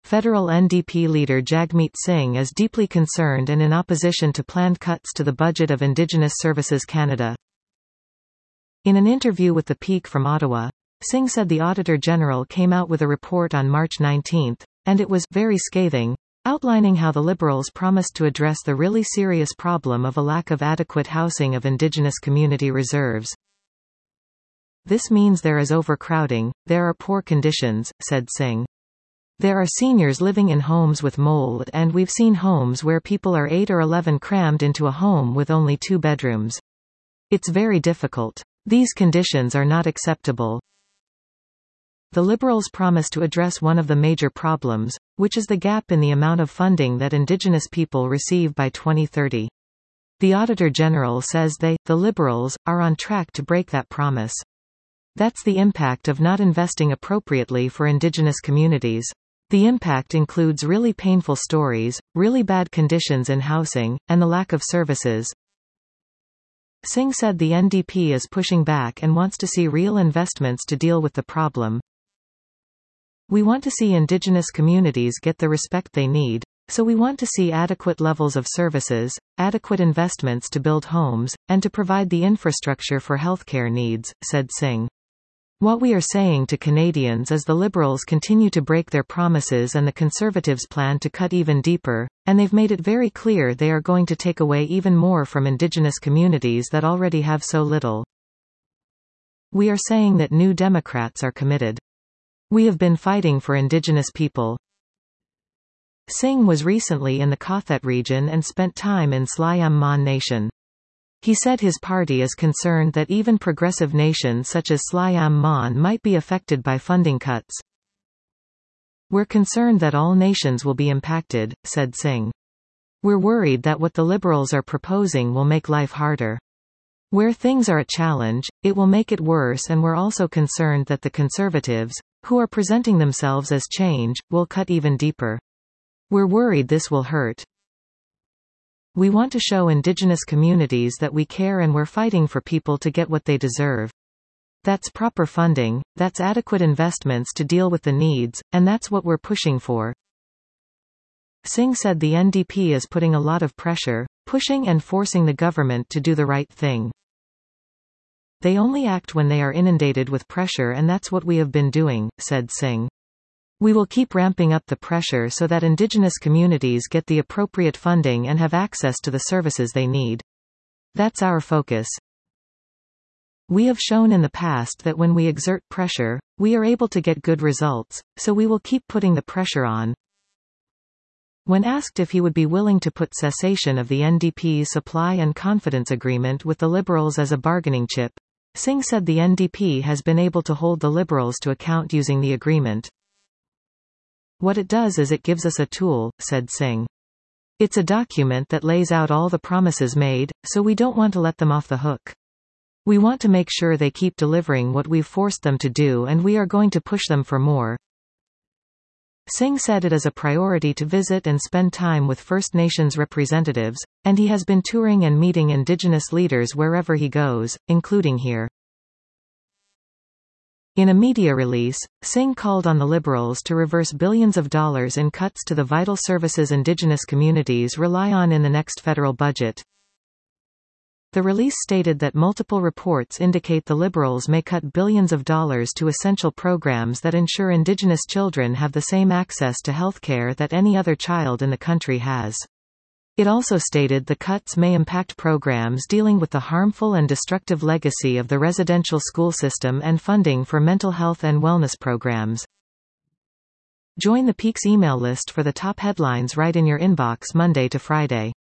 Federal NDP leader Jagmeet Singh is deeply concerned and in opposition to planned cuts to the budget of Indigenous Services Canada. In an interview with The Peak from Ottawa, Singh said the Auditor General came out with a report on March 19, and it was very scathing, outlining how the Liberals promised to address the really serious problem of a lack of adequate housing of Indigenous community reserves. This means there is overcrowding, there are poor conditions, said Singh. There are seniors living in homes with mold, and we've seen homes where people are 8 or 11 crammed into a home with only 2 bedrooms. It's very difficult. These conditions are not acceptable. The Liberals promise to address one of the major problems, which is the gap in the amount of funding that Indigenous people receive by 2030. The Auditor General says the Liberals, are on track to break that promise. That's the impact of not investing appropriately for Indigenous communities. The impact includes really painful stories, really bad conditions in housing, and the lack of services. Singh said the NDP is pushing back and wants to see real investments to deal with the problem. We want to see Indigenous communities get the respect they need, so we want to see adequate levels of services, adequate investments to build homes, and to provide the infrastructure for healthcare needs, said Singh. What we are saying to Canadians is the Liberals continue to break their promises and the Conservatives plan to cut even deeper, and they've made it very clear they are going to take away even more from Indigenous communities that already have so little. We are saying that New Democrats are committed. We have been fighting for Indigenous people. Singh was recently in the Kauthet region and spent time in Slayam Mon Nation. He said his party is concerned that even progressive nations such as Slayam Mon might be affected by funding cuts. We're concerned that all nations will be impacted, said Singh. We're worried that what the Liberals are proposing will make life harder. Where things are a challenge, it will make it worse, and we're also concerned that the Conservatives, who are presenting themselves as change, will cut even deeper. We're worried this will hurt. We want to show Indigenous communities that we care and we're fighting for people to get what they deserve. That's proper funding, that's adequate investments to deal with the needs, and that's what we're pushing for. Singh said the NDP is putting a lot of pressure, pushing and forcing the government to do the right thing. They only act when they are inundated with pressure, and that's what we have been doing, said Singh. We will keep ramping up the pressure so that Indigenous communities get the appropriate funding and have access to the services they need. That's our focus. We have shown in the past that when we exert pressure, we are able to get good results, so we will keep putting the pressure on. When asked if he would be willing to put cessation of the NDP's supply and confidence agreement with the Liberals as a bargaining chip, Singh said the NDP has been able to hold the Liberals to account using the agreement. What it does is it gives us a tool, said Singh. It's a document that lays out all the promises made, so we don't want to let them off the hook. We want to make sure they keep delivering what we've forced them to do, and we are going to push them for more. Singh said it is a priority to visit and spend time with First Nations representatives, and he has been touring and meeting Indigenous leaders wherever he goes, including here. In a media release, Singh called on the Liberals to reverse billions of dollars in cuts to the vital services Indigenous communities rely on in the next federal budget. The release stated that multiple reports indicate the Liberals may cut billions of dollars to essential programs that ensure Indigenous children have the same access to healthcare that any other child in the country has. It also stated the cuts may impact programs dealing with the harmful and destructive legacy of the residential school system and funding for mental health and wellness programs. Join the Peak's email list for the top headlines right in your inbox Monday to Friday.